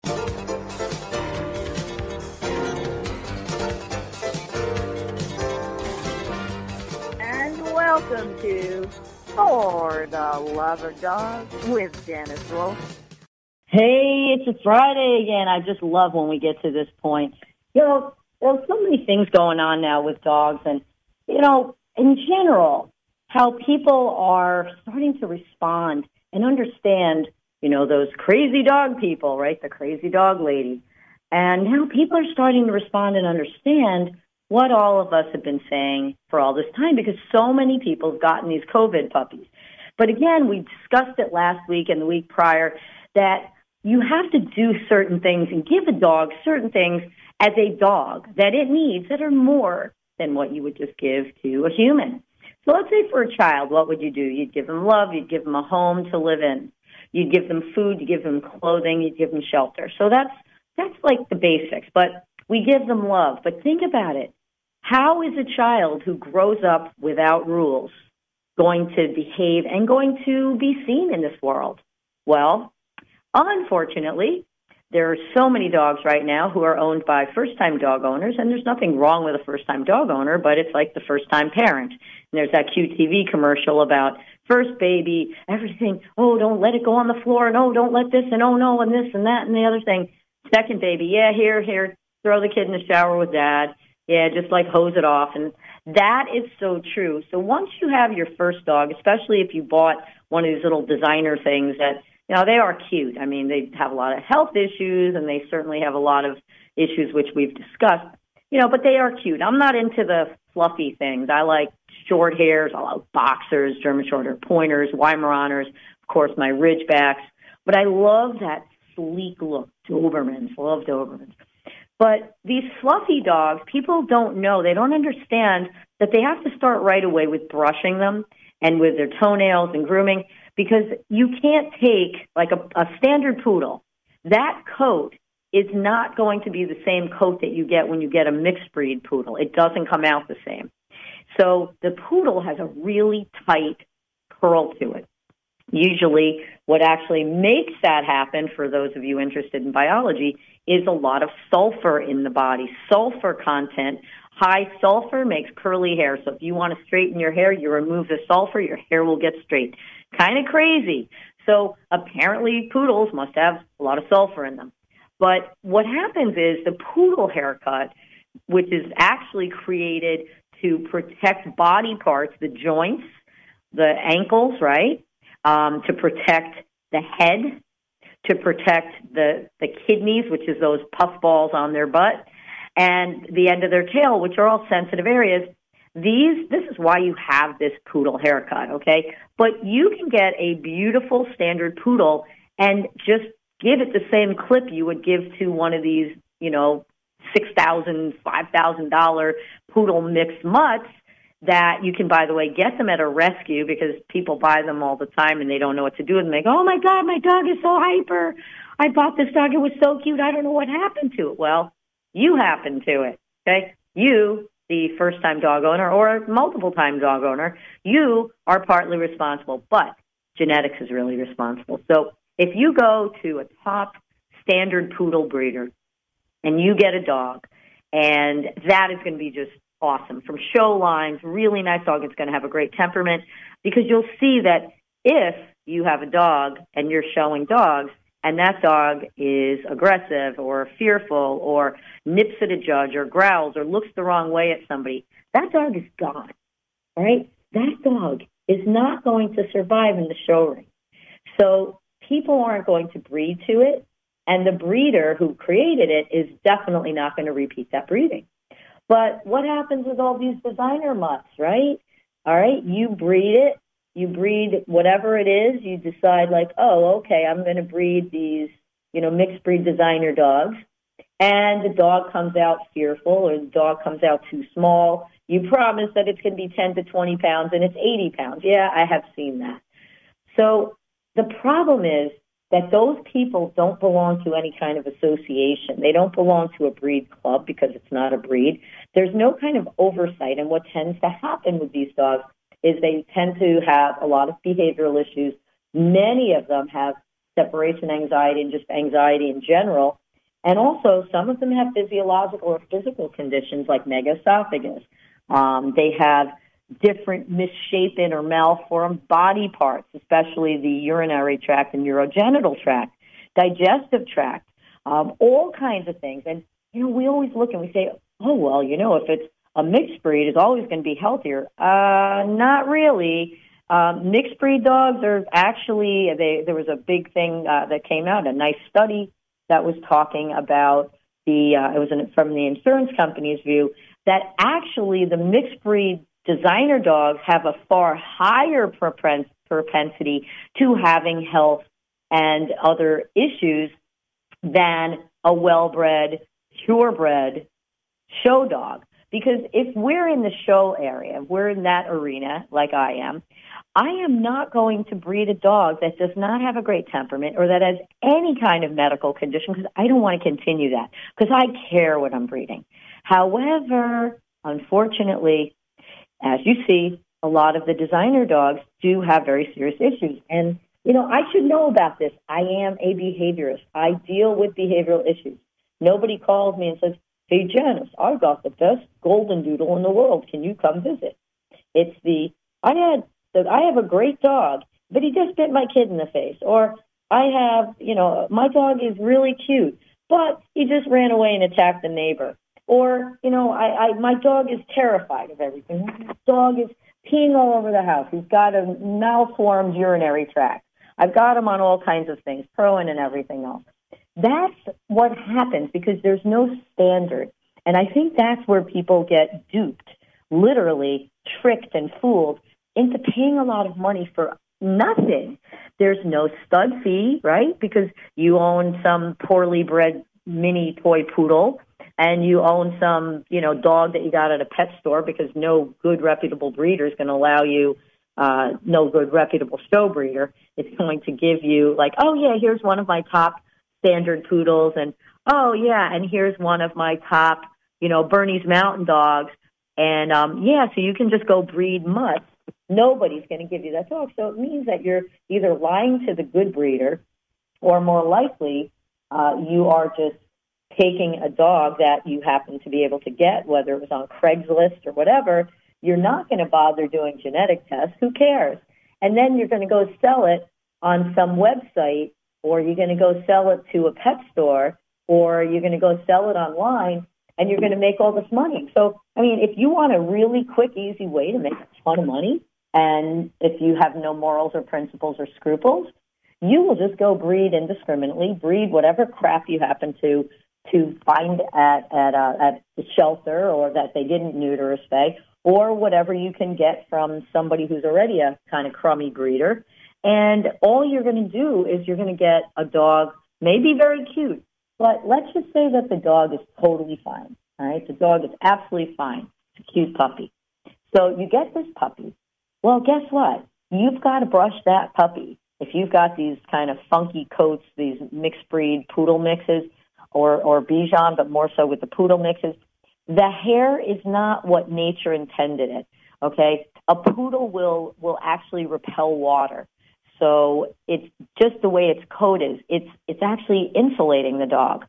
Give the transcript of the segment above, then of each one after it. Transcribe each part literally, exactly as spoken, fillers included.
And welcome to For the Love of Dogs with Janice Wolf. Hey, it's a Friday again. I just love when we get to this point. You know, there's so many things going on now with dogs, and, you know, in general, how people are starting to respond and understand, you know, those crazy dog people, right, the crazy dog lady. And now people are starting to respond and understand what all of us have been saying for all this time, because so many people have gotten these COVID puppies. But again, we discussed it last week and the week prior that you have to do certain things and give a dog certain things as a dog that it needs that are more than what you would just give to a human. So let's say for a child, what would you do? You'd give them love, you'd give them a home to live in, you'd give them food, you'd give them clothing, you'd give them shelter. So that's that's like the basics, but we give them love. But think about it. How is a child who grows up without rules going to behave and going to be seen in this world? Well, unfortunately, there are so many dogs right now who are owned by first-time dog owners, and there's nothing wrong with a first-time dog owner, but it's like the first-time parent. And there's that Q T V commercial about first baby, everything, oh, don't let it go on the floor, and oh, don't let this, and oh, no, and this, and that, and the other thing. Second baby, yeah, here, here, throw the kid in the shower with dad. Yeah, just like hose it off. And that is so true. So once you have your first dog, especially if you bought one of these little designer things that, you know, they are cute. I mean, they have a lot of health issues, and they certainly have a lot of issues which we've discussed, you know, but they are cute. I'm not into the fluffy things. I like short hairs. I like boxers, German short hair pointers, Weimaraners, of course, my Ridgebacks. But I love that sleek look, Dobermans, love Dobermans. But these fluffy dogs, people don't know, they don't understand that they have to start right away with brushing them and with their toenails and grooming, because you can't take, like a, a standard poodle, that coat is not going to be the same coat that you get when you get a mixed breed poodle. It doesn't come out the same. So the poodle has a really tight curl to it. Usually what actually makes that happen, for those of you interested in biology, is a lot of sulfur in the body. Sulfur content, high sulfur makes curly hair. So if you want to straighten your hair, you remove the sulfur, your hair will get straight. Kind of crazy. So apparently poodles must have a lot of sulfur in them. But what happens is the poodle haircut, which is actually created to protect body parts, the joints, the ankles, right? Um, to protect the head, to protect the, the kidneys, which is those puffballs on their butt, and the end of their tail, which are all sensitive areas. These, this is why you have this poodle haircut, okay? But you can get a beautiful standard poodle and just give it the same clip you would give to one of these, you know, six thousand dollars, five thousand dollars poodle mixed mutts that you can, by the way, get them at a rescue, because people buy them all the time and they don't know what to do with them. They go, oh, my God, my dog is so hyper. I bought this dog. It was so cute. I don't know what happened to it. Well, you happened to it, okay? You, the first-time dog owner or multiple-time dog owner, you are partly responsible, but genetics is really responsible. So if you go to a top standard poodle breeder and you get a dog, and that is going to be just awesome. From show lines, really nice dog. It's going to have a great temperament, because you'll see that if you have a dog and you're showing dogs and that dog is aggressive or fearful or nips at a judge or growls or looks the wrong way at somebody, that dog is gone, right? That dog is not going to survive in the show ring. So people aren't going to breed to it, and the breeder who created it is definitely not going to repeat that breeding. But what happens with all these designer mutts, right? All right, you breed it. You breed whatever it is. You decide, like, oh, okay, I'm going to breed these, you know, mixed breed designer dogs. And the dog comes out fearful, or the dog comes out too small. You promise that it's going to be ten to twenty pounds, and it's eighty pounds. Yeah, I have seen that. So the problem is that those people don't belong to any kind of association. They don't belong to a breed club, because it's not a breed. There's no kind of oversight, and what tends to happen with these dogs is they tend to have a lot of behavioral issues. Many of them have separation anxiety and just anxiety in general. And also, some of them have physiological or physical conditions like megaesophagus. Um, they have different misshapen or malformed body parts, especially the urinary tract and urogenital tract, digestive tract, um, all kinds of things. And, you know, we always look and we say, oh, well, you know, if it's a mixed breed, it's always going to be healthier. Uh, not really. Um, mixed breed dogs are actually, they, there was a big thing uh, that came out, a nice study that was talking about the, uh, it was an, from the insurance company's view, that actually the mixed breed designer dogs have a far higher propens- propensity to having health and other issues than a well-bred, purebred show dog. Because if we're in the show area, if we're in that arena like I am, I am not going to breed a dog that does not have a great temperament or that has any kind of medical condition because I don't want to continue that because I care what I'm breeding. However, unfortunately, as you see, a lot of the designer dogs do have very serious issues. And, you know, I should know about this. I am a behaviorist. I deal with behavioral issues. Nobody calls me and says, hey, Janice, I got the best golden doodle in the world. Can you come visit? It's the, I had, the, I have a great dog, but he just bit my kid in the face. Or I have, you know, my dog is really cute, but he just ran away and attacked the neighbor. Or, you know, I, I my dog is terrified of everything. My dog is peeing all over the house. He's got a malformed urinary tract. I've got him on all kinds of things, Proin and everything else. That's what happens because there's no standard. And I think that's where people get duped, literally tricked and fooled into paying a lot of money for nothing. There's no stud fee, right? Because you own some poorly bred mini toy poodle and you own some, you know, dog that you got at a pet store because no good reputable breeder is going to allow you, uh, no good reputable show breeder is going to give you like, oh, yeah, here's one of my top standard poodles, and oh yeah, and here's one of my top, you know, Bernese Mountain Dogs, and um, yeah, so you can just go breed mutts. Nobody's going to give you that dog, so it means that you're either lying to the good breeder, or more likely, uh, you are just taking a dog that you happen to be able to get, whether it was on Craigslist or whatever. You're not going to bother doing genetic tests. Who cares? And then you're going to go sell it on some website, or you're going to go sell it to a pet store, or you're going to go sell it online, and you're going to make all this money. So, I mean, if you want a really quick, easy way to make a ton of money, and if you have no morals or principles or scruples, you will just go breed indiscriminately, breed whatever crap you happen to to find at at, uh, at the shelter, or that they didn't neuter or spay, or whatever you can get from somebody who's already a kind of crummy breeder. And all you're going to do is you're going to get a dog, maybe very cute, but let's just say that the dog is totally fine, all right? The dog is absolutely fine. It's a cute puppy. So you get this puppy. Well, guess what? You've got to brush that puppy. If you've got these kind of funky coats, these mixed breed poodle mixes, or, or Bichon, but more so with the poodle mixes, the hair is not what nature intended it, okay? A poodle will, will actually repel water. So it's just the way its coat is. It's it's actually insulating the dog.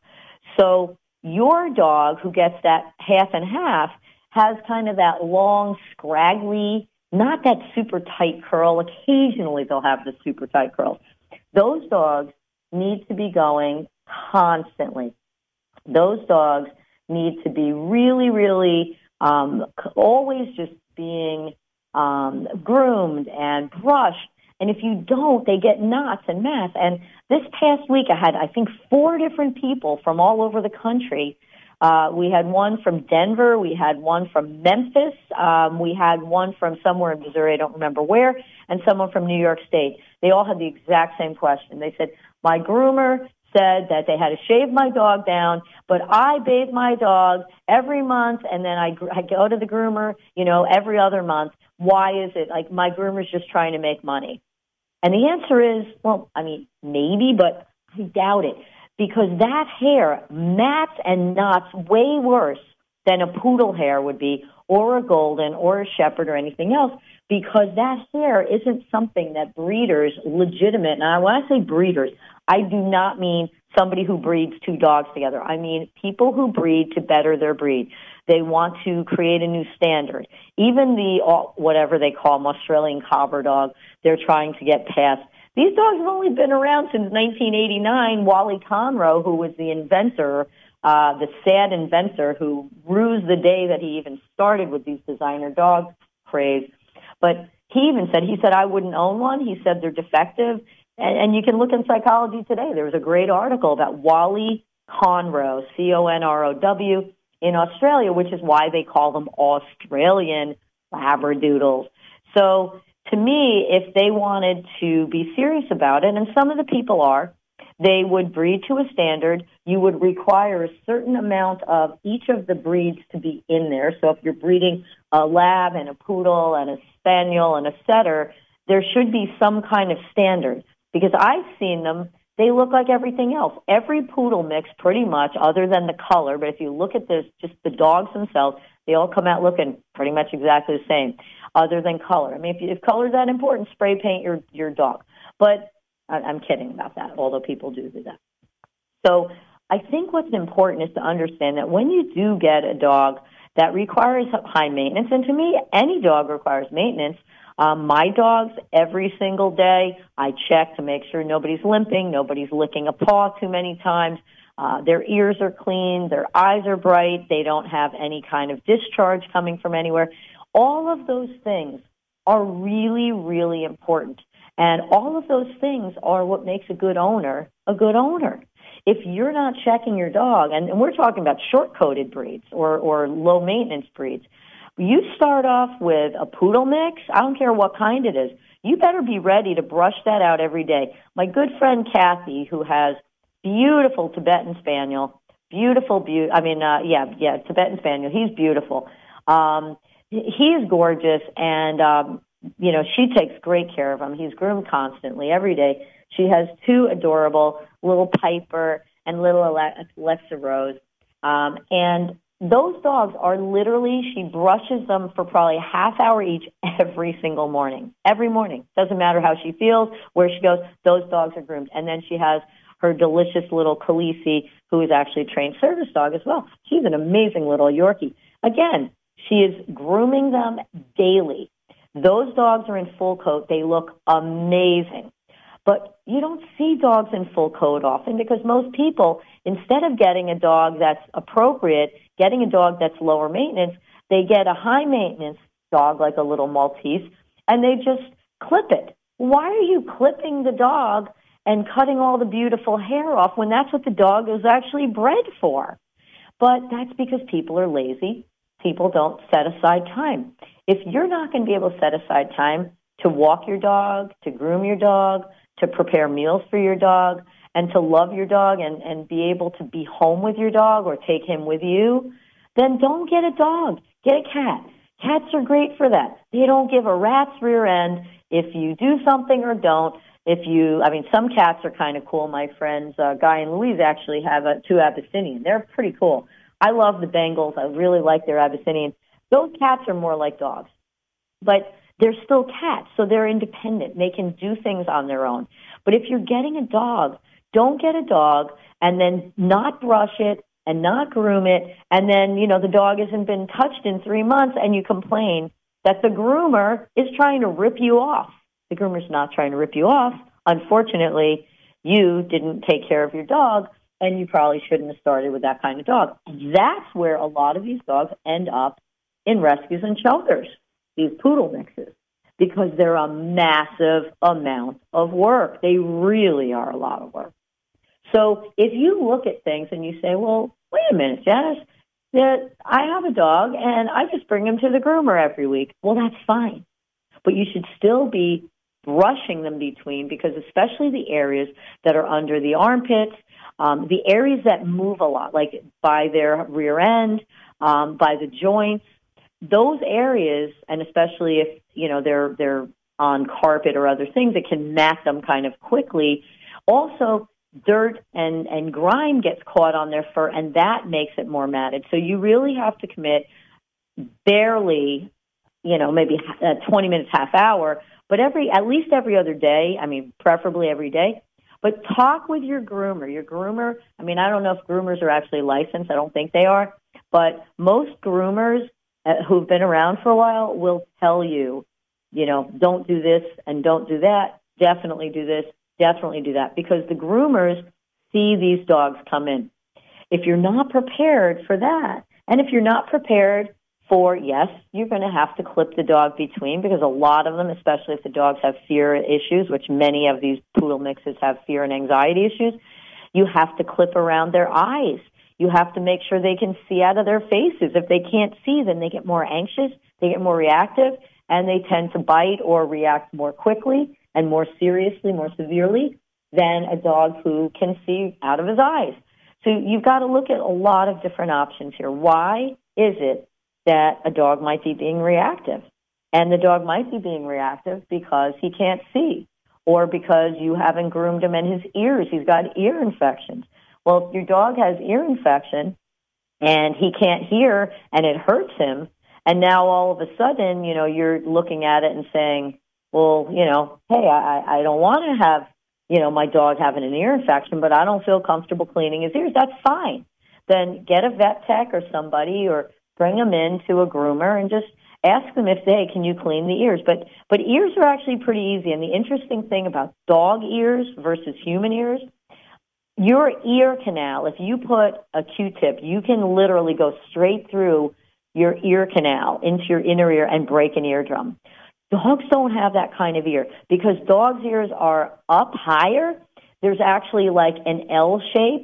So your dog, who gets that half and half, has kind of that long, scraggly, not that super tight curl. Occasionally they'll have the super tight curls. Those dogs need to be going constantly. Those dogs need to be really, really um, always just being um, groomed and brushed. And if you don't, they get knots and mats. And this past week, I had, I think, four different people from all over the country. Uh, we had one from Denver. We had one from Memphis. Um, we had one from somewhere in Missouri, I don't remember where, and someone from New York State. They all had the exact same question. They said, my groomer said that they had to shave my dog down, but I bathe my dog every month, and then I, I go to the groomer, you know, every other month. Why is it? Like, my groomer's just trying to make money. And the answer is, well, I mean, maybe, but I doubt it, because that hair mats and knots way worse than a poodle hair would be, or a golden, or a shepherd, or anything else, because that hair isn't something that breeders, legitimate, and when I say breeders, I do not mean somebody who breeds two dogs together. I mean people who breed to better their breed. They want to create a new standard. Even the, whatever they call them, Australian Cobber dog, they're trying to get past. These dogs have only been around since nineteen eighty-nine. Wally Conroe, who was the inventor, uh, the sad inventor who rues the day that he even started with these designer dog craze. But he even said, he said, I wouldn't own one. He said they're defective. And, and you can look in Psychology Today. There was a great article about Wally Conroe, C O N R O W, in Australia, which is why they call them Australian Labradoodles. So to me, if they wanted to be serious about it, and some of the people are, they would breed to a standard. You would require a certain amount of each of the breeds to be in there. So if you're breeding a lab and a poodle and a spaniel and a setter, there should be some kind of standard. Because I've seen them, they look like everything else. Every poodle mix, pretty much, other than the color, but if you look at this, just the dogs themselves, they all come out looking pretty much exactly the same, other than color. I mean, if, if color is that important, spray paint your, your dog. But I, I'm kidding about that, although people do do that. So I think what's important is to understand that when you do get a dog that requires high maintenance, and to me, any dog requires maintenance. Um, my dogs, every single day, I check to make sure nobody's limping, nobody's licking a paw too many times. Uh, their ears are clean, their eyes are bright, they don't have any kind of discharge coming from anywhere. All of those things are really, really important. And all of those things are what makes a good owner a good owner. If you're not checking your dog, and, and we're talking about short-coated breeds or, or low-maintenance breeds, you start off with a poodle mix, I don't care what kind it is, you better be ready to brush that out every day. My good friend Kathy, who has beautiful Tibetan Spaniel, beautiful, be- I mean, uh, yeah, yeah, Tibetan Spaniel, he's beautiful. Um, he is gorgeous, and, um, you know, she takes great care of him. He's groomed constantly, every day. She has two adorable little Piper and little Alexa Rose, um, and those dogs are literally, she brushes them for probably a half hour each every single morning. Every morning. Doesn't matter how she feels, where she goes, those dogs are groomed. And then she has her delicious little Khaleesi, who is actually a trained service dog as well. She's an amazing little Yorkie. Again, she is grooming them daily. Those dogs are in full coat. They look amazing. But you don't see dogs in full coat often because most people, instead of getting a dog that's appropriate, getting a dog that's lower maintenance, they get a high maintenance dog like a little Maltese, and they just clip it. Why are you clipping the dog and cutting all the beautiful hair off when that's what the dog is actually bred for? But that's because people are lazy. People don't set aside time. If you're not going to be able to set aside time to walk your dog, to groom your dog, to prepare meals for your dog, and to love your dog and, and be able to be home with your dog or take him with you, then don't get a dog. Get a cat. Cats are great for that. They don't give a rat's rear end if you do something or don't. If you, I mean, some cats are kind of cool. My friends, uh, Guy and Louise, actually have a, two Abyssinian. They're pretty cool. I love the Bengals. I really like their Abyssinians. Those cats are more like dogs. But they're still cats, so they're independent. They can do things on their own. But if you're getting a dog, don't get a dog and then not brush it and not groom it, and then, you know, the dog hasn't been touched in three months and you complain that the groomer is trying to rip you off. The groomer's not trying to rip you off. Unfortunately, you didn't take care of your dog, and you probably shouldn't have started with that kind of dog. That's where a lot of these dogs end up in rescues and shelters, these poodle mixes, because they're a massive amount of work. They really are a lot of work. So if you look at things and you say, well, wait a minute, Janice, that I have a dog and I just bring him to the groomer every week. Well, that's fine. But you should still be brushing them between, because especially the areas that are under the armpits, um, the areas that move a lot, like by their rear end, um, by the joints, those areas, and especially if, you know, they're they're on carpet or other things, it can mat them kind of quickly. Also, dirt and, and grime gets caught on their fur, and that makes it more matted. So you really have to commit barely you know, maybe uh, twenty minutes, half hour, but every, at least every other day, I mean, preferably every day. But talk with your groomer. Your groomer, I mean, I don't know if groomers are actually licensed. I don't think they are. But most groomers uh, who've been around for a while will tell you, you know, don't do this and don't do that. Definitely do this. Definitely do that. Because the groomers see these dogs come in. If you're not prepared for that, and if you're not prepared for, yes, you're going to have to clip the dog between, because a lot of them, especially if the dogs have fear issues, which many of these poodle mixes have fear and anxiety issues, you have to clip around their eyes. You have to make sure they can see out of their faces. If they can't see, then they get more anxious, they get more reactive, and they tend to bite or react more quickly and more seriously, more severely than a dog who can see out of his eyes. So you've got to look at a lot of different options here. Why is it that a dog might be being reactive? And the dog might be being reactive because he can't see, or because you haven't groomed him in his ears. He's got ear infections. Well, if your dog has ear infection and he can't hear and it hurts him, and now all of a sudden, you know, you're looking at it and saying, well, you know, hey, I, I don't want to have, you know, my dog having an ear infection, but I don't feel comfortable cleaning his ears. That's fine. Then get a vet tech or somebody, or bring them in to a groomer and just ask them if they, can you clean the ears? But but ears are actually pretty easy. And the interesting thing about dog ears versus human ears, your ear canal, if you put a Q-tip, you can literally go straight through your ear canal into your inner ear and break an eardrum. Dogs don't have that kind of ear because dogs' ears are up higher. There's actually like an L shape.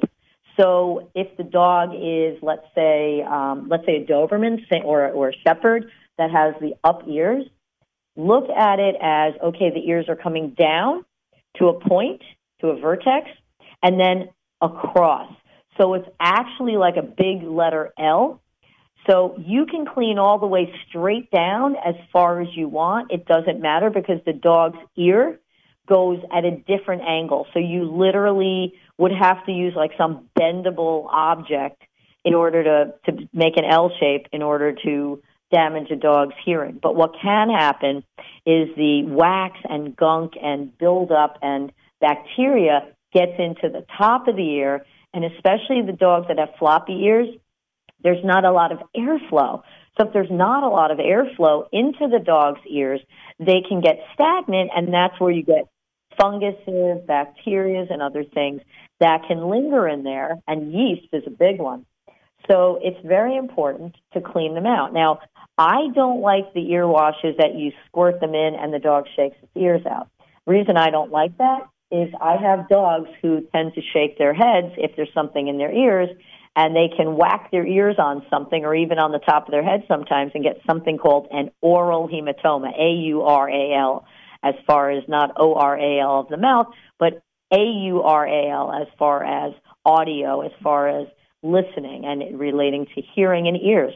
So if the dog is, let's say, um, let's say a Doberman or, or a Shepherd that has the up ears, look at it as, okay, the ears are coming down to a point, to a vertex, and then across. So it's actually like a big letter L. So you can clean all the way straight down as far as you want. It doesn't matter because the dog's ear goes at a different angle. So you literally would have to use like some bendable object in order to, to make an L shape in order to damage a dog's hearing. But what can happen is the wax and gunk and buildup and bacteria gets into the top of the ear, and especially the dogs that have floppy ears, there's not a lot of airflow. So if there's not a lot of airflow into the dog's ears, they can get stagnant, and that's where you get funguses, bacteria, and other things that can linger in there, and yeast is a big one. So it's very important to clean them out. Now, I don't like the ear washes that you squirt them in and the dog shakes its ears out. The reason I don't like that is I have dogs who tend to shake their heads if there's something in their ears, and they can whack their ears on something or even on the top of their head sometimes and get something called an oral hematoma, A U R A L, as far as not O R A L of the mouth, but A U R A L as far as audio, as far as listening and relating to hearing and ears.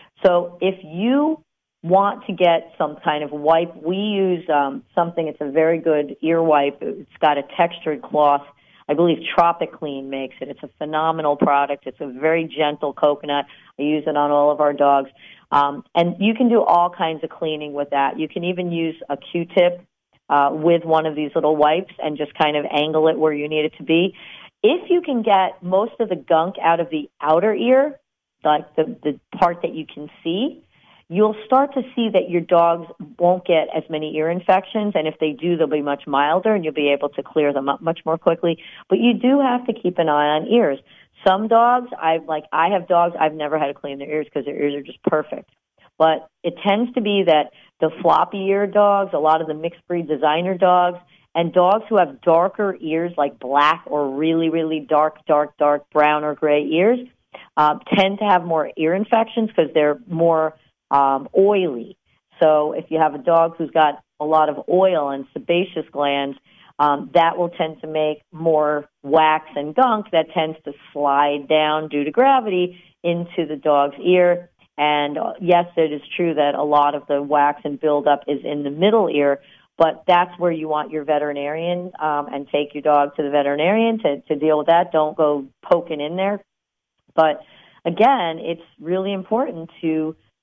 So if you want to get some kind of wipe, we use um, something, it's a very good ear wipe. It's got a textured cloth. I believe Tropic Clean makes it. It's a phenomenal product. It's a very gentle coconut. I use it on all of our dogs. Um, and you can do all kinds of cleaning with that. You can even use a Q-tip uh, with one of these little wipes and just kind of angle it where you need it to be. If you can get most of the gunk out of the outer ear, like the, the part that you can see, you'll start to see that your dogs won't get as many ear infections, and if they do, they'll be much milder, and you'll be able to clear them up much more quickly. But you do have to keep an eye on ears. Some dogs, I've like I have dogs, I've never had to clean their ears because their ears are just perfect. But it tends to be that the floppy-eared dogs, a lot of the mixed-breed designer dogs, and dogs who have darker ears, like black or really, really dark, dark, dark brown or gray ears, uh, tend to have more ear infections because they're more Um, oily. So if you have a dog who's got a lot of oil and sebaceous glands, um, that will tend to make more wax and gunk that tends to slide down due to gravity into the dog's ear. And uh, yes, it is true that a lot of the wax and buildup is in the middle ear, but that's where you want your veterinarian um, and take your dog to the veterinarian to, to deal with that. Don't go poking in there. But again, it's really important to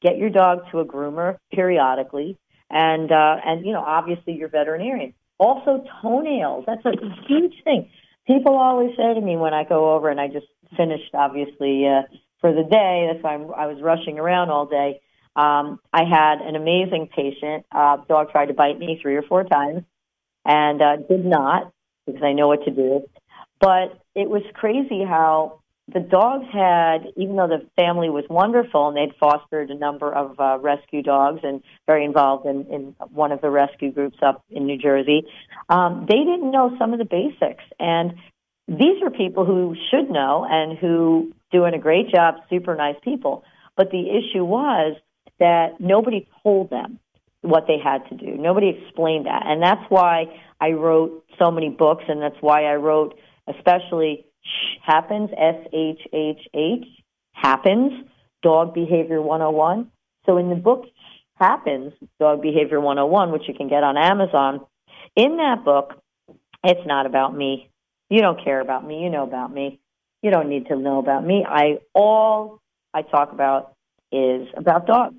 get your dog to a groomer periodically, and, uh, and you know, obviously your veterinarian. Also, toenails. That's a huge thing. People always say to me when I go over, and I just finished, obviously, uh, for the day. That's why I'm, I was rushing around all day. Um, I had an amazing patient. Uh, dog tried to bite me three or four times and uh, did not, because I know what to do. But it was crazy how the dogs had, even though the family was wonderful and they'd fostered a number of uh, rescue dogs and very involved in, in one of the rescue groups up in New Jersey, um, they didn't know some of the basics. And these are people who should know and who doing a great job, super nice people. But the issue was that nobody told them what they had to do. Nobody explained that. And that's why I wrote so many books, and that's why I wrote especially Shh Happens, S H H H, Happens, Dog Behavior one oh one. So in the book Shh Happens, Dog Behavior one oh one, which you can get on Amazon, in that book, it's not about me. You don't care about me. You know about me. You don't need to know about me. I all I talk about is about dogs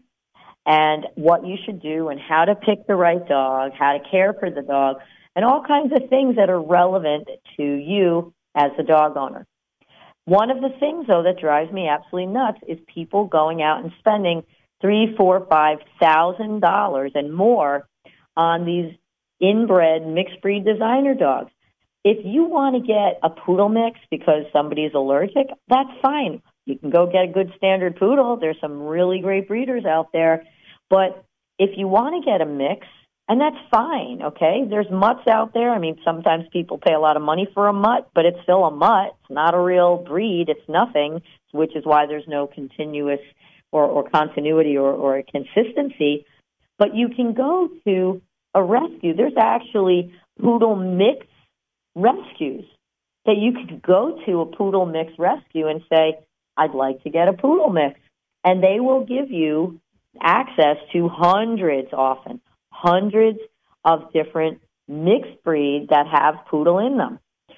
and what you should do and how to pick the right dog, how to care for the dog, and all kinds of things that are relevant to you as a dog owner. One of the things, though, that drives me absolutely nuts is people going out and spending three, four, five thousand dollars and more on these inbred mixed breed designer dogs. If you want to get a poodle mix because somebody's allergic, that's fine. You can go get a good standard poodle. There's some really great breeders out there. But if you want to get a mix, and that's fine, okay? There's mutts out there. I mean, sometimes people pay a lot of money for a mutt, but it's still a mutt. It's not a real breed. It's nothing, which is why there's no continuous or, or continuity or, or a consistency. But you can go to a rescue. There's actually poodle mix rescues that you could go to a poodle mix rescue and say, I'd like to get a poodle mix. And they will give you access to hundreds often, hundreds of different mixed breeds that have poodle in them.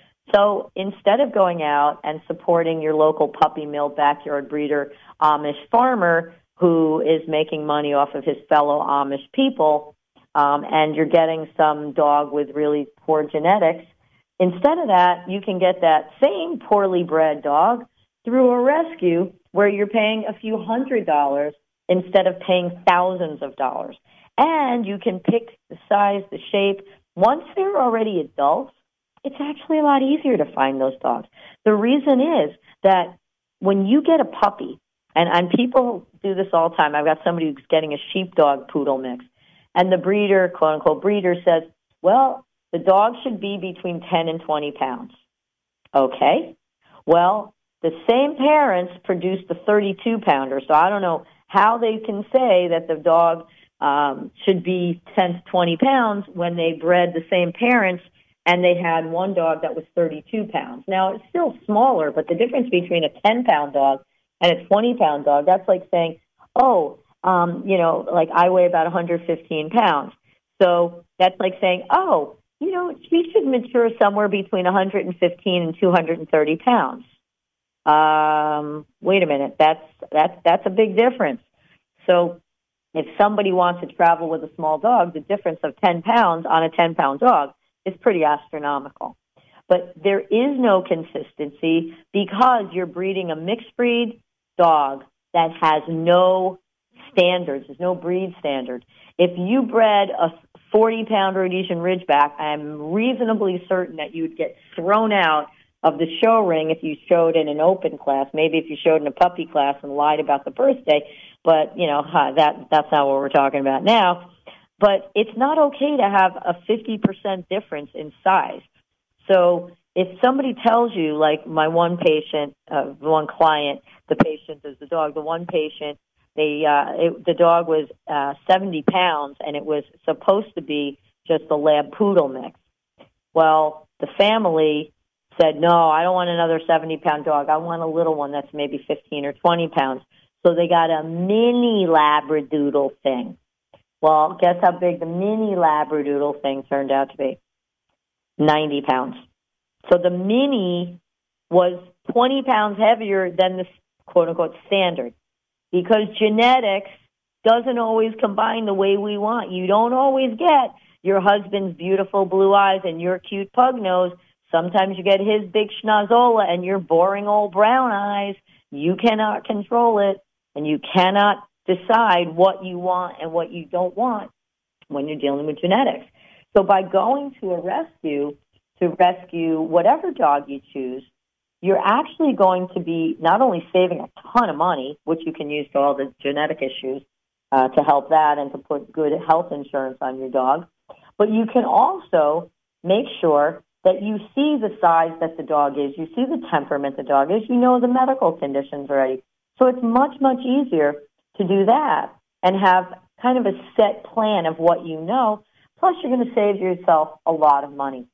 So instead of going out and supporting your local puppy mill backyard breeder Amish farmer who is making money off of his fellow Amish people, um, and you're getting some dog with really poor genetics, instead of that, you can get that same poorly bred dog through a rescue where you're paying a few hundred dollars instead of paying thousands of dollars. And you can pick the size, the shape. Once they're already adults, it's actually a lot easier to find those dogs. The reason is that when you get a puppy, and, and people do this all the time. I've got somebody who's getting a sheepdog poodle mix, and the breeder, quote-unquote breeder, says, well, the dog should be between ten and twenty pounds. Okay. Well, the same parents produced the thirty-two pounder, so I don't know how they can say that the dog um, should be ten to twenty pounds when they bred the same parents and they had one dog that was thirty-two pounds. Now, it's still smaller, but the difference between a ten-pound dog and a twenty-pound dog, that's like saying, oh, um, you know, like I weigh about one hundred fifteen pounds. So that's like saying, oh, you know, she should mature somewhere between one hundred fifteen and two hundred thirty pounds. Um, wait a minute, that's, that's, that's a big difference. So if somebody wants to travel with a small dog, the difference of ten pounds on a ten-pound dog is pretty astronomical. But there is no consistency because you're breeding a mixed breed dog that has no standards. There's no breed standard. If you bred a forty-pound Rhodesian Ridgeback, I'm reasonably certain that you'd get thrown out of the show ring if you showed in an open class, maybe if you showed in a puppy class and lied about the birthday. But, you know, huh, that that's not what we're talking about now. But it's not okay to have a fifty percent difference in size. So if somebody tells you, like my one patient, uh, one client, the patient is the dog, the one patient, they, uh, it, the dog was uh, seventy pounds, and it was supposed to be just a lab poodle mix. Well, the family said, no, I don't want another seventy-pound dog. I want a little one that's maybe fifteen or twenty pounds. So they got a mini Labradoodle thing. Well, guess how big the mini Labradoodle thing turned out to be? ninety pounds. So the mini was twenty pounds heavier than the quote-unquote standard because genetics doesn't always combine the way we want. You don't always get your husband's beautiful blue eyes and your cute pug nose. Sometimes you get his big schnozola and your boring old brown eyes. You cannot control it, and you cannot decide what you want and what you don't want when you're dealing with genetics. So by going to a rescue to rescue whatever dog you choose, you're actually going to be not only saving a ton of money, which you can use for all the genetic issues uh, to help that and to put good health insurance on your dog, but you can also make sure that you see the size that the dog is, you see the temperament the dog is, you know the medical conditions already. So it's much, much easier to do that and have kind of a set plan of what you know, plus you're going to save yourself a lot of money.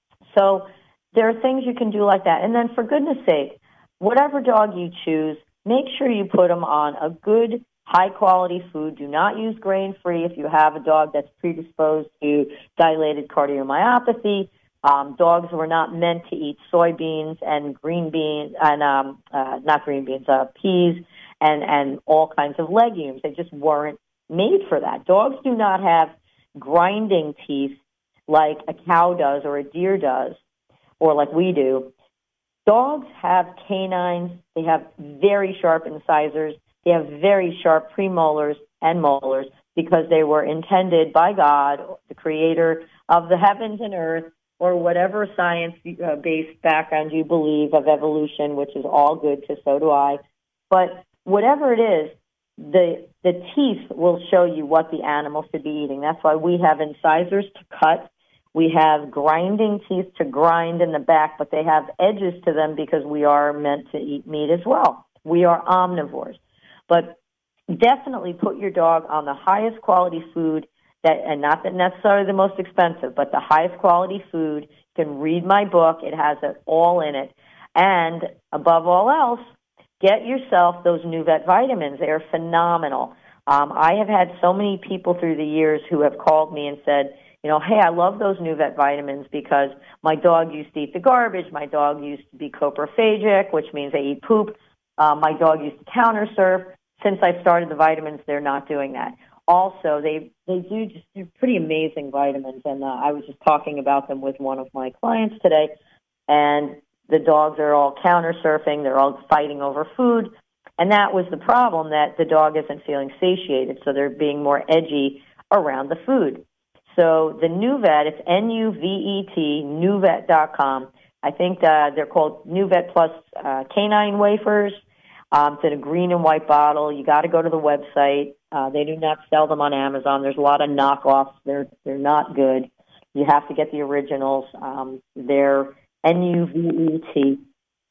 So there are things you can do like that. And then for goodness sake, whatever dog you choose, make sure you put them on a good, high-quality food. Do not use grain-free if you have a dog that's predisposed to dilated cardiomyopathy. Um, dogs were not meant to eat soybeans and green beans, and um, uh, not green beans, uh, peas, and, and all kinds of legumes. They just weren't made for that. Dogs do not have grinding teeth like a cow does or a deer does, or like we do. Dogs have canines. They have very sharp incisors. They have very sharp premolars and molars because they were intended by God, the creator of the heavens and earth, or whatever science-based background you believe of evolution, which is all good, because so do I. But whatever it is, the the teeth will show you what the animal should be eating. That's why we have incisors to cut. We have grinding teeth to grind in the back, but they have edges to them because we are meant to eat meat as well. We are omnivores. But definitely put your dog on the highest quality food, that, and not that necessarily the most expensive, but the highest quality food. You can read my book. It has it all in it. And above all else, get yourself those NuVet vitamins. They are phenomenal. Um, I have had so many people through the years who have called me and said, you know, hey, I love those NuVet vitamins because my dog used to eat the garbage. My dog used to be coprophagic, which means they eat poop. Uh, my dog used to counter surf. Since I started the vitamins, they're not doing that. Also, they they do just they're pretty amazing vitamins, and uh, I was just talking about them with one of my clients today, and the dogs are all counter surfing. They're all fighting over food, and that was the problem, that the dog isn't feeling satiated, so they're being more edgy around the food. So the NuVet, it's N U V E T, NuVet dot com. I think uh, they're called NuVet Plus uh, Canine Wafers. Um, it's in a green and white bottle. You got to go to the website. Uh, they do not sell them on Amazon. There's a lot of knockoffs. They're they're not good. You have to get the originals. Um, they're N U V E T,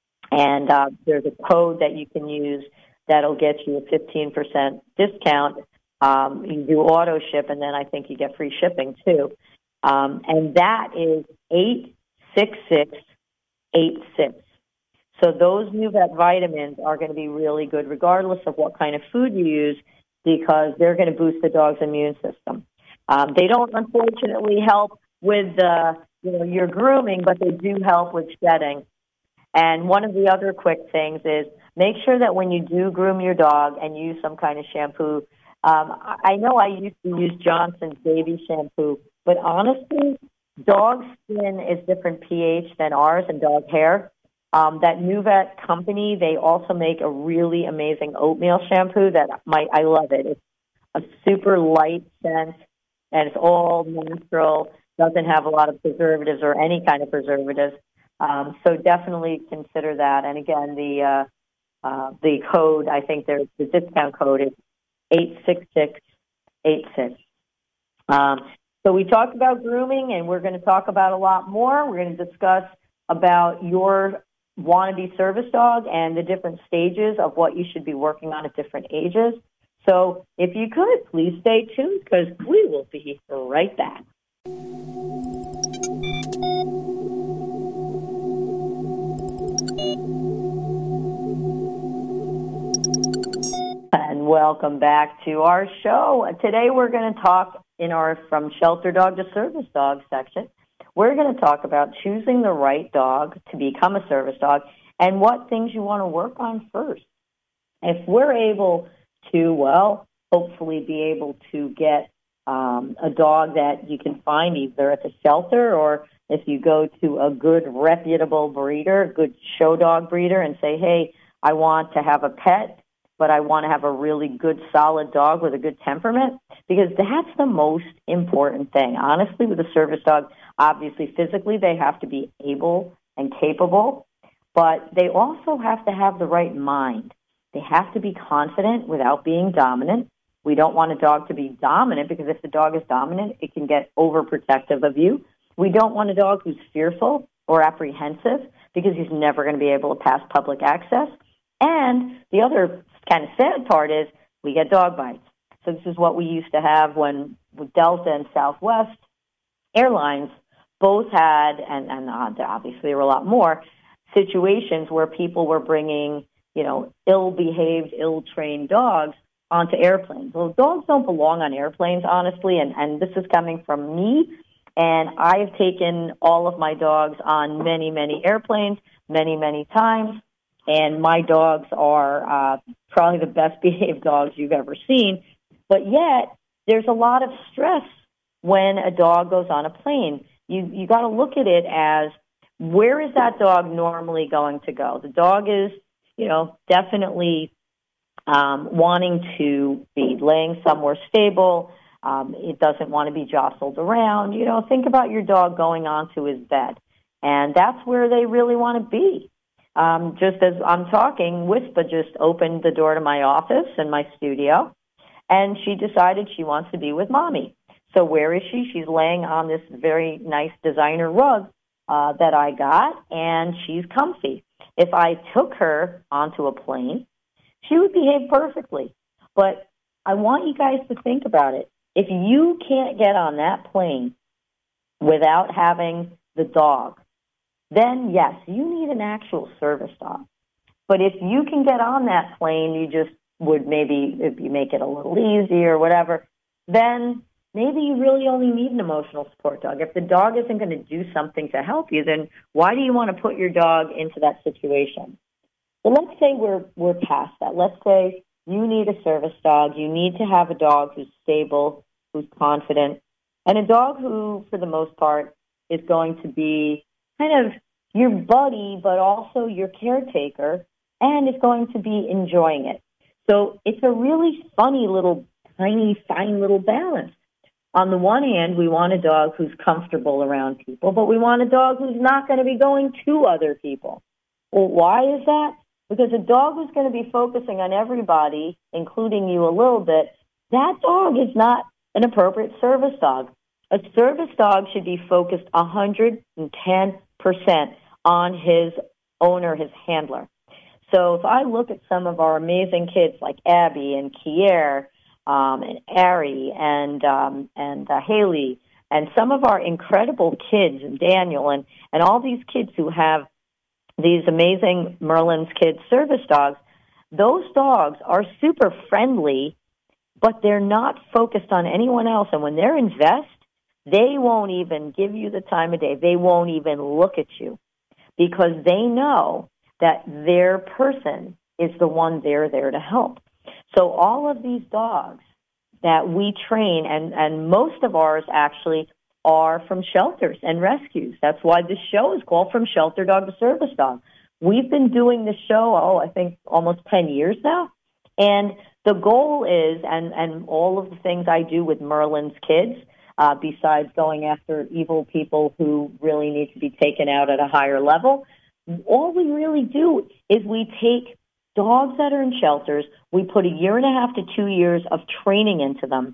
and uh, there's a code that you can use that'll get you a fifteen percent discount. Um, you do auto ship, and then I think you get free shipping too. Um, and that is eight six six eight six. So those NuVet vitamins are going to be really good regardless of what kind of food you use, because they're going to boost the dog's immune system. Um, they don't, unfortunately, help with uh, you know, your grooming, but they do help with shedding. And one of the other quick things is make sure that when you do groom your dog and use some kind of shampoo, um, I know I used to use Johnson's baby shampoo, but honestly, dog skin is different pH than ours and dog hair. Um, that NuVet company, they also make a really amazing oatmeal shampoo that my, I love it. It's a super light scent, and it's all natural, doesn't have a lot of preservatives or any kind of preservatives. Um, so definitely consider that. And again, the uh, uh, the code, I think there's the discount code is eight six six eight six. Um, so we talked about grooming, and we're going to talk about a lot more. We're going to discuss about your wannabe service dog and the different stages of what you should be working on at different ages. So if you could, please stay tuned, because we will be right back. And welcome back to our show. Today we're going to talk in our From Shelter Dog to Service Dog section. We're going to talk about choosing the right dog to become a service dog and what things you want to work on first. If we're able to, well, hopefully be able to get um, a dog that you can find either at the shelter or if you go to a good reputable breeder, a good show dog breeder, and say, hey, I want to have a pet, but I want to have a really good, solid dog with a good temperament, because that's the most important thing. Honestly, with a service dog, obviously physically they have to be able and capable, but they also have to have the right mind. They have to be confident without being dominant. We don't want a dog to be dominant, because if the dog is dominant, it can get overprotective of you. We don't want a dog who's fearful or apprehensive, because he's never going to be able to pass public access. And the other kind of sad part is we get dog bites. So this is what we used to have when with Delta and Southwest Airlines both had, and, and obviously there were a lot more, situations where people were bringing, you know, ill-behaved, ill-trained dogs onto airplanes. Well, dogs don't belong on airplanes, honestly, and, and this is coming from me. And I've taken all of my dogs on many, many airplanes, many, many times. And my dogs are uh, probably the best behaved dogs you've ever seen. But yet, there's a lot of stress when a dog goes on a plane. You you got to look at it as, where is that dog normally going to go? The dog is, you know, definitely um, wanting to be laying somewhere stable. Um, it doesn't want to be jostled around. You know, think about your dog going onto his bed. And that's where they really want to be. Um, just as I'm talking, Whisper just opened the door to my office and my studio, and she decided she wants to be with Mommy. So where is she? She's laying on this very nice designer rug uh, that I got, and she's comfy. If I took her onto a plane, she would behave perfectly. But I want you guys to think about it. If you can't get on that plane without having the dog, then yes, you need an actual service dog. But if you can get on that plane, you just would maybe, if you make it a little easy or whatever, then maybe you really only need an emotional support dog. If the dog isn't going to do something to help you, then why do you want to put your dog into that situation? So let's say we're we're past that. Let's say you need a service dog. You need to have a dog who's stable, who's confident, and a dog who, for the most part, is going to be kind of your buddy, but also your caretaker, and is going to be enjoying it. So it's a really funny little, tiny, fine little balance. On the one hand, we want a dog who's comfortable around people, but we want a dog who's not going to be going to other people. Well, why is that? Because a dog who's going to be focusing on everybody, including you a little bit, that dog is not an appropriate service dog. A service dog should be focused one hundred ten percent on his owner, his handler. So if I look at some of our amazing kids like Abby and Kier um, and Ari and um, and uh, Haley and some of our incredible kids and Daniel and, and all these kids who have these amazing Merlin's Kids service dogs, those dogs are super friendly, but they're not focused on anyone else. And when they're in vest, they won't even give you the time of day. They won't even look at you because they know that their person is the one they're there to help. So all of these dogs that we train, and, and most of ours actually are from shelters and rescues. That's why this show is called From Shelter Dog to Service Dog. We've been doing this show, oh, I think almost ten years now. And the goal is, and, and all of the things I do with Merlin's Kids, Uh, besides going after evil people who really need to be taken out at a higher level, all we really do is we take dogs that are in shelters, we put a year and a half to two years of training into them.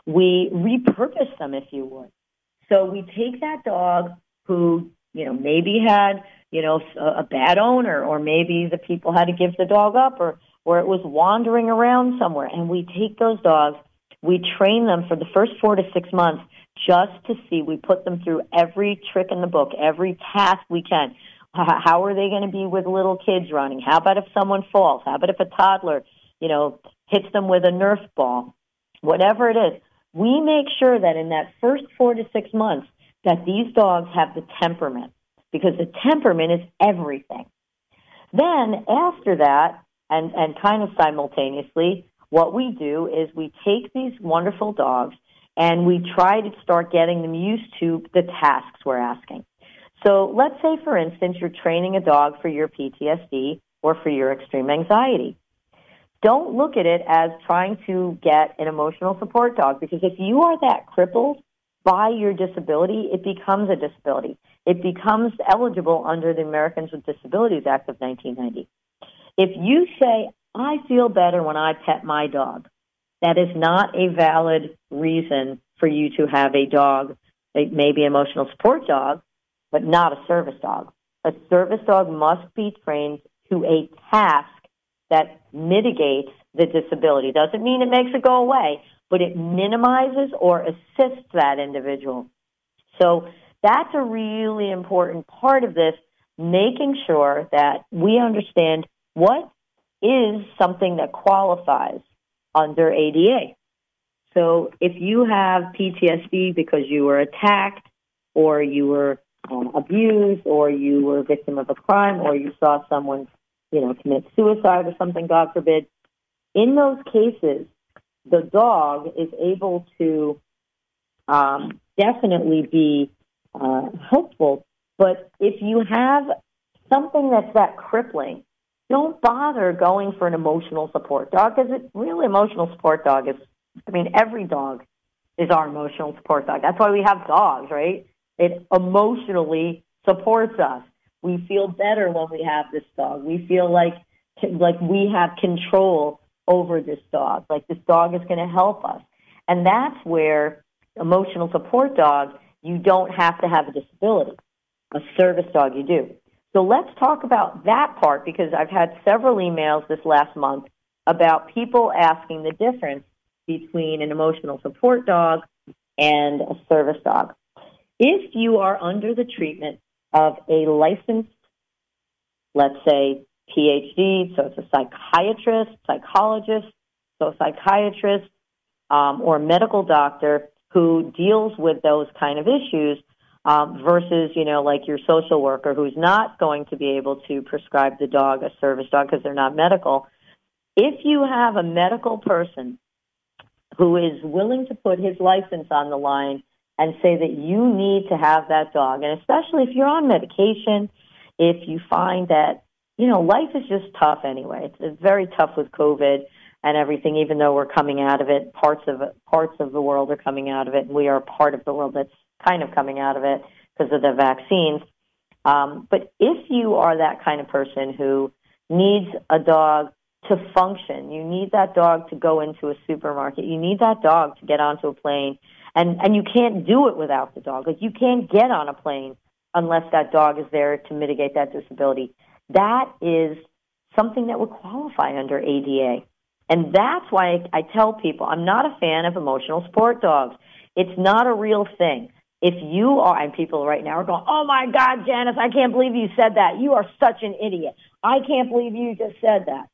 We repurpose them, if you would. So we take that dog who, you know, maybe had, you know, a, a bad owner, or maybe the people had to give the dog up, or, or it was wandering around somewhere, and we take those dogs. We train them for the first four to six months just to see. We put them through every trick in the book, every task we can. How are they going to be with little kids running? How about if someone falls? How about if a toddler, you know, hits them with a Nerf ball? Whatever it is, we make sure that in that first four to six months that these dogs have the temperament, because the temperament is everything. Then after that, and, and kind of simultaneously, what we do is we take these wonderful dogs and we try to start getting them used to the tasks we're asking. So let's say, for instance, you're training a dog for your P T S D or for your extreme anxiety. Don't look at it as trying to get an emotional support dog, because if you are that crippled by your disability, it becomes a disability. It becomes eligible under the Americans with Disabilities Act of nineteen ninety. If you say, I feel better when I pet my dog, that is not a valid reason for you to have a dog, maybe an emotional support dog, but not a service dog. A service dog must be trained to a task that mitigates the disability. Doesn't mean it makes it go away, but it minimizes or assists that individual. So that's a really important part of this, making sure that we understand what is something that qualifies under A D A. So if you have P T S D because you were attacked or you were um, abused or you were a victim of a crime or you saw someone, you know, commit suicide or something, God forbid, in those cases, the dog is able to um, definitely be uh, helpful. But if you have something that's that crippling, don't bother going for an emotional support dog, because it really emotional support dog is, I mean, every dog is our emotional support dog. That's why we have dogs, right? It emotionally supports us. We feel better when we have this dog. We feel like like we have control over this dog, like this dog is going to help us. And that's where emotional support dog, you don't have to have a disability. A service dog, you do. So let's talk about that part, because I've had several emails this last month about people asking the difference between an emotional support dog and a service dog. If you are under the treatment of a licensed, let's say, P H D, so it's a psychiatrist, psychologist, so a psychiatrist um, or a medical doctor who deals with those kind of issues, um, versus, you know, like your social worker who's not going to be able to prescribe the dog a service dog because they're not medical. If you have a medical person who is willing to put his license on the line and say that you need to have that dog, and especially if you're on medication, if you find that, you know, life is just tough anyway. It's, it's very tough with COVID and everything, even though we're coming out of it. Parts of it, parts of the world are coming out of it, and we are part of the world that's kind of coming out of it because of the vaccines. Um, but if you are that kind of person who needs a dog to function, you need that dog to go into a supermarket, you need that dog to get onto a plane, and, and you can't do it without the dog. Like, you can't get on a plane unless that dog is there to mitigate that disability. That is something that would qualify under A D A. And that's why I tell people I'm not a fan of emotional support dogs. It's not a real thing. If you are, and people right now are going, oh, my God, Janice, I can't believe you said that. You are such an idiot. I can't believe you just said that.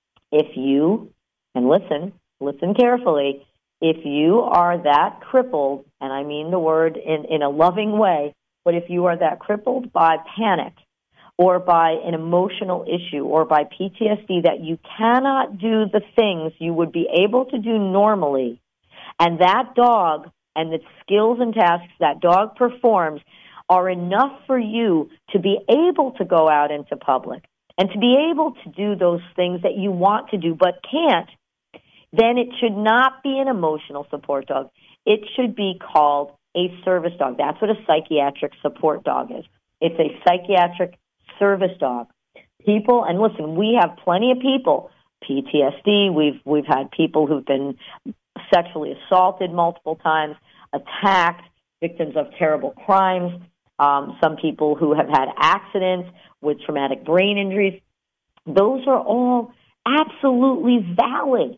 If you, and listen, listen carefully, if you are that crippled, and I mean the word in, in a loving way, but if you are that crippled by panic or by an emotional issue or by P T S D that you cannot do the things you would be able to do normally, and that dog and the skills and tasks that dog performs are enough for you to be able to go out into public and to be able to do those things that you want to do but can't, then it should not be an emotional support dog. It should be called a service dog. That's what a psychiatric support dog is. It's a psychiatric service dog. People, and listen, we have plenty of people, P T S D, we've we've had people who've been sexually assaulted multiple times, attacked, victims of terrible crimes, um, some people who have had accidents with traumatic brain injuries. Those are all absolutely valid,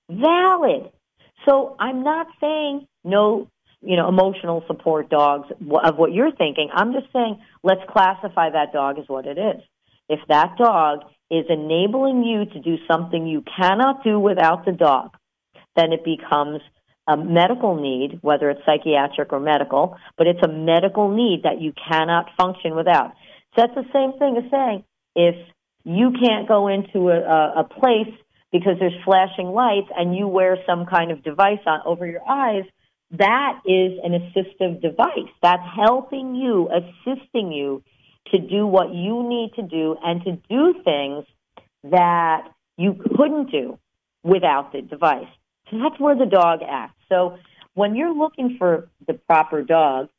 valid. So I'm not saying no, you know, emotional support dogs of what you're thinking. I'm just saying let's classify that dog as what it is. If that dog is enabling you to do something you cannot do without the dog, then it becomes a medical need, whether it's psychiatric or medical, but it's a medical need that you cannot function without. So that's the same thing as saying if you can't go into a, a place because there's flashing lights and you wear some kind of device on over your eyes, that is an assistive device. That's helping you, assisting you to do what you need to do and to do things that you couldn't do without the device. So that's where the dog acts. So when you're looking for the proper dog,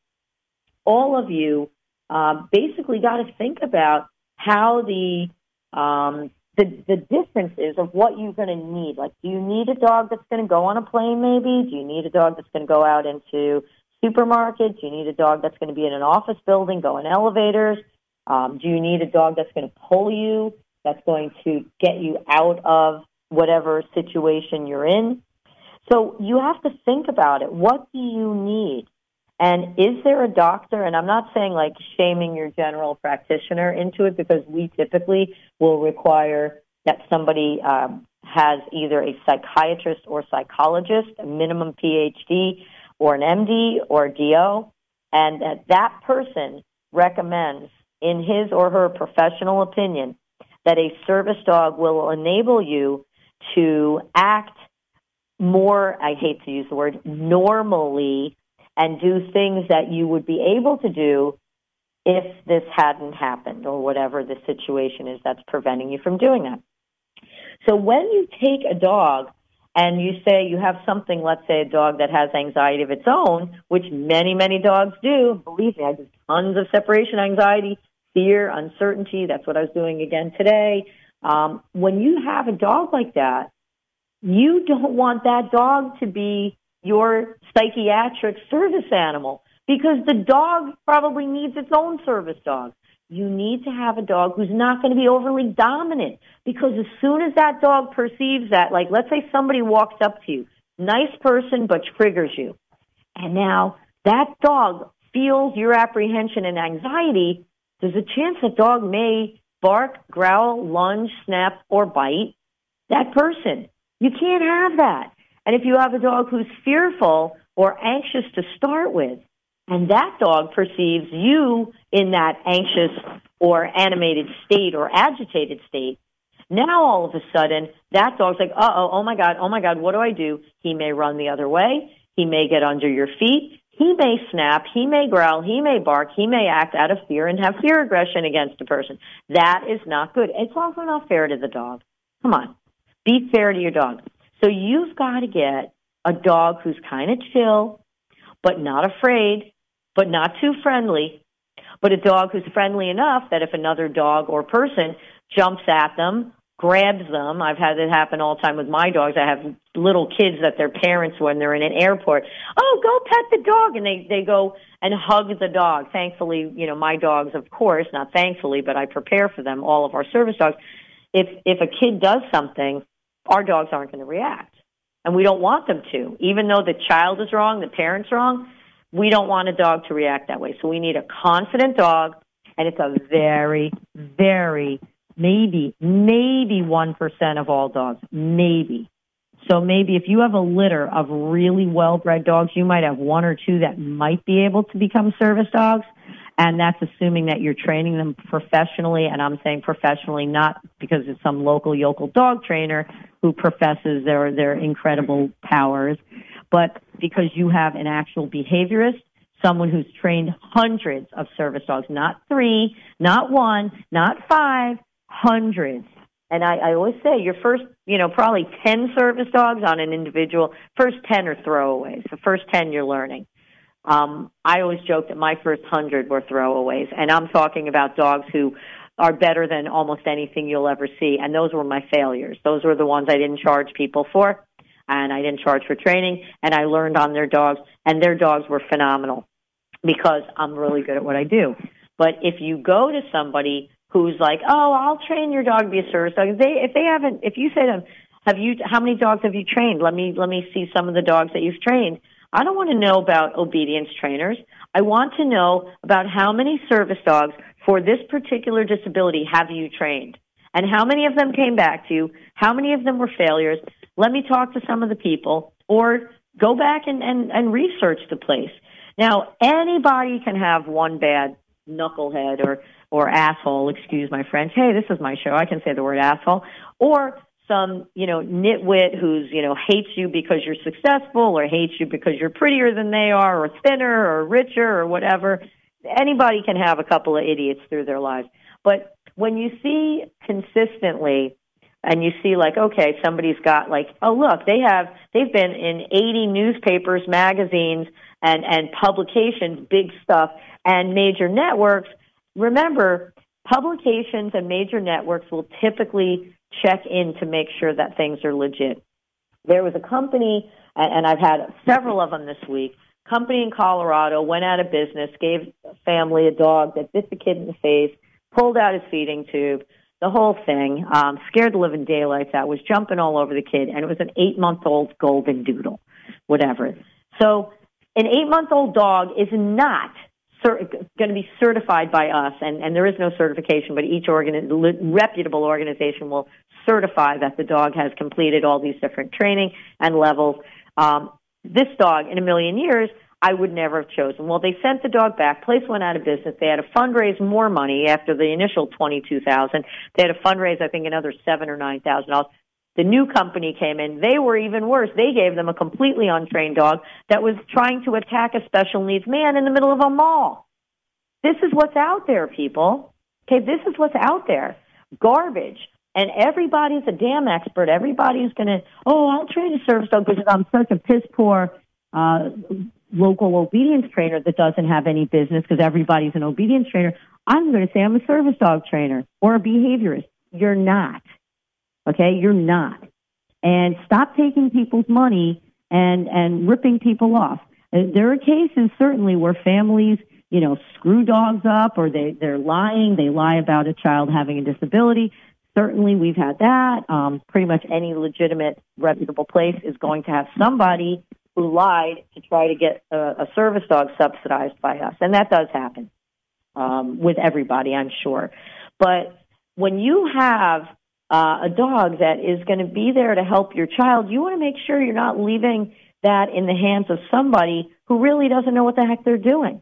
all of you uh, basically got to think about how the, um, the the differences of what you're going to need. Like, do you need a dog that's going to go on a plane maybe? Do you need a dog that's going to go out into supermarkets? Do you need a dog that's going to be in an office building, go in elevators? Um, do you need a dog that's going to pull you, that's going to get you out of whatever situation you're in? So you have to think about it. What do you need? And is there a doctor, and I'm not saying like shaming your general practitioner into it, because we typically will require that somebody um, has either a psychiatrist or psychologist, a minimum P H D or an M D or a D O, and that that person recommends, in his or her professional opinion, that a service dog will enable you to act more, I hate to use the word, normally, and do things that you would be able to do if this hadn't happened, or whatever the situation is that's preventing you from doing that. So when you take a dog and you say you have something, let's say a dog that has anxiety of its own, which many, many dogs do, believe me, I have tons of separation anxiety, fear, uncertainty. That's what I was doing again today. Um, when you have a dog like that, you don't want that dog to be your psychiatric service animal, because the dog probably needs its own service dog. You need to have a dog who's not going to be overly dominant, because as soon as that dog perceives that, like let's say somebody walks up to you, nice person, but triggers you, and now that dog feels your apprehension and anxiety, there's a chance the dog may bark, growl, lunge, snap, or bite that person. You can't have that. And if you have a dog who's fearful or anxious to start with, and that dog perceives you in that anxious or animated state or agitated state, now all of a sudden that dog's like, uh-oh, oh my God, oh my God, what do I do? He may run the other way. He may get under your feet. He may snap. He may growl. He may bark. He may act out of fear and have fear aggression against a person. That is not good. It's also not fair to the dog. Come on. Be fair to your dog. So you've got to get a dog who's kind of chill, but not afraid, but not too friendly, but a dog who's friendly enough that if another dog or person jumps at them, grabs them. I've had it happen all the time with my dogs. I have little kids that their parents, when they're in an airport, oh, go pet the dog, and they, they go and hug the dog. Thankfully, you know, my dogs, of course, not thankfully, but I prepare for them, all of our service dogs. If if a kid does something, our dogs aren't going to react. And we don't want them to. Even though the child is wrong, the parent's wrong, we don't want a dog to react that way. So we need a confident dog, and it's a very, very, maybe, maybe one percent of all dogs, maybe. So maybe if you have a litter of really well-bred dogs, you might have one or two that might be able to become service dogs. And that's assuming that you're training them professionally, and I'm saying professionally not because it's some local yokel dog trainer who professes their, their incredible powers, but because you have an actual behaviorist, someone who's trained hundreds of service dogs, not three, not one, not five, hundreds. And I, I always say your first, you know, probably ten service dogs on an individual, first ten are throwaways. The first ten you're learning. Um, I always joke that my first hundred were throwaways, and I'm talking about dogs who are better than almost anything you'll ever see, and those were my failures. Those were the ones I didn't charge people for, and I didn't charge for training, and I learned on their dogs, and their dogs were phenomenal because I'm really good at what I do. But if you go to somebody who's like, oh, I'll train your dog to be a service dog, if they, if they haven't, if you say to them, have you, how many dogs have you trained? Let me, let me see some of the dogs that you've trained. I don't want to know about obedience trainers. I want to know about how many service dogs for this particular disability have you trained, and how many of them came back to you, how many of them were failures. Let me talk to some of the people, or go back and, and, and research the place. Now, anybody can have one bad knucklehead or, or asshole, excuse my French. Hey, this is my show. I can say the word asshole. Or some, you know, nitwit who's, you know, hates you because you're successful or hates you because you're prettier than they are or thinner or richer or whatever. Anybody can have a couple of idiots through their lives. But when you see consistently and you see like, okay, somebody's got like, oh, look, they have, they've been in eighty newspapers, magazines, and, and publications, big stuff, and major networks. Remember, publications and major networks will typically check in to make sure that things are legit. There was a company, and I've had several of them this week, company in Colorado went out of business, gave a family a dog that bit the kid in the face, pulled out his feeding tube, the whole thing, um, scared the living daylights out, was jumping all over the kid, and it was an eight-month-old golden doodle, whatever. So an eight-month-old dog is not cert- going to be certified by us, and, and there is no certification, but each organ- reputable organization will certify that the dog has completed all these different training and levels. Um, this dog, in a million years, I would never have chosen. Well, they sent the dog back. Place went out of business. They had to fundraise more money after the initial twenty-two thousand dollars. They had to fundraise, I think, another seven or nine thousand dollars. The new company came in. They were even worse. They gave them a completely untrained dog that was trying to attack a special needs man in the middle of a mall. This is what's out there, people. Okay, this is what's out there. Garbage. And everybody's a damn expert. Everybody's going to, oh, I'll train a service dog because I'm such a piss-poor uh, local obedience trainer that doesn't have any business because everybody's an obedience trainer. I'm going to say I'm a service dog trainer or a behaviorist. You're not. Okay, you're not. And stop taking people's money and, and ripping people off. There are cases, certainly, where families, you know, screw dogs up or they, they're lying. They lie about a child having a disability. Certainly, we've had that. Um, pretty much any legitimate, reputable place is going to have somebody who lied to try to get a, a service dog subsidized by us. And that does happen um, with everybody, I'm sure. But when you have uh, a dog that is going to be there to help your child, you want to make sure you're not leaving that in the hands of somebody who really doesn't know what the heck they're doing.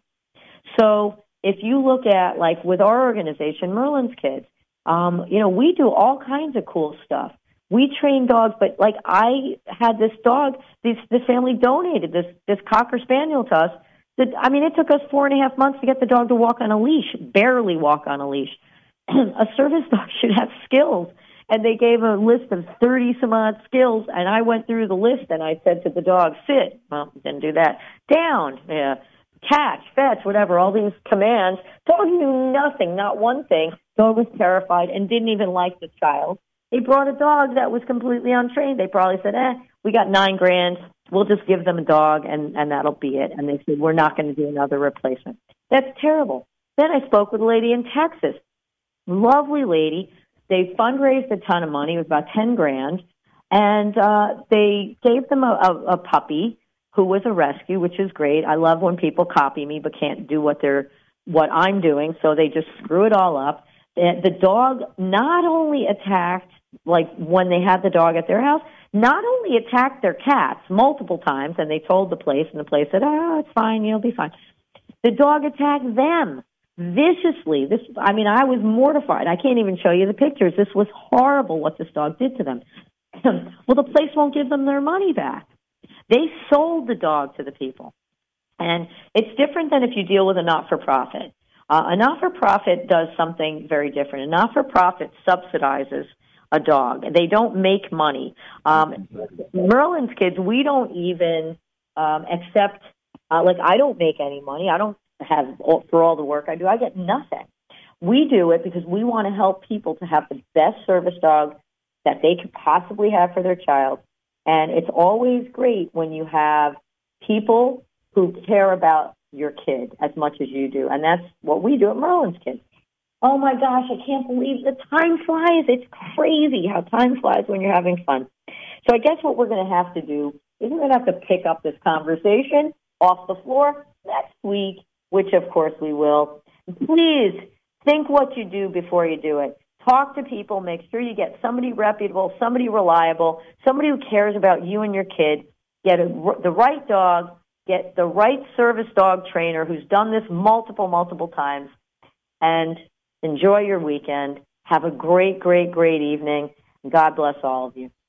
So if you look at, like, with our organization, Merlin's Kids, um, you know, we do all kinds of cool stuff. We train dogs, but, like, I had this dog, this, this family donated this, this Cocker Spaniel to us. That, I mean, it took us four and a half months to get the dog to walk on a leash, barely walk on a leash. A service dog should have skills. And they gave a list of thirty-some-odd skills, and I went through the list, and I said to the dog, sit. Well, didn't do that. Down, yeah. Catch, fetch, whatever, all these commands. Dog knew nothing, not one thing. Dog was terrified and didn't even like the child. They brought a dog that was completely untrained. They probably said, eh, we got nine grand. We'll just give them a dog, and, and that'll be it. And they said, we're not going to do another replacement. That's terrible. Then I spoke with a lady in Texas. Lovely lady. They fundraised a ton of money. It was about ten grand. And uh, they gave them a, a, a puppy who was a rescue, which is great. I love when people copy me but can't do what they're what I'm doing, so they just screw it all up. The dog not only attacked, like when they had the dog at their house, not only attacked their cats multiple times, and they told the place, and the place said, oh, it's fine, you'll be fine. The dog attacked them viciously. This, I mean, I was mortified. I can't even show you the pictures. This was horrible what this dog did to them. Well, the place won't give them their money back. They sold the dog to the people. And it's different than if you deal with a not-for-profit. Uh, a not-for-profit does something very different. A not-for-profit subsidizes a dog. They don't make money. Um, Merlin's Kids, we don't even um, accept, uh, like I don't make any money. I don't have, for all the work I do, I get nothing. We do it because we want to help people to have the best service dog that they could possibly have for their child. And it's always great when you have people who care about your kid as much as you do. And that's what we do at Merlin's Kids. Oh, my gosh, I can't believe the time flies. It's crazy how time flies when you're having fun. So I guess what we're going to have to do is we're going to have to pick up this conversation off the floor next week, which, of course, we will. Please think what you do before you do it. Talk to people. Make sure you get somebody reputable, somebody reliable, somebody who cares about you and your kid. Get a, the right dog. Get the right service dog trainer who's done this multiple, multiple times. And enjoy your weekend. Have a great, great, great evening. God bless all of you.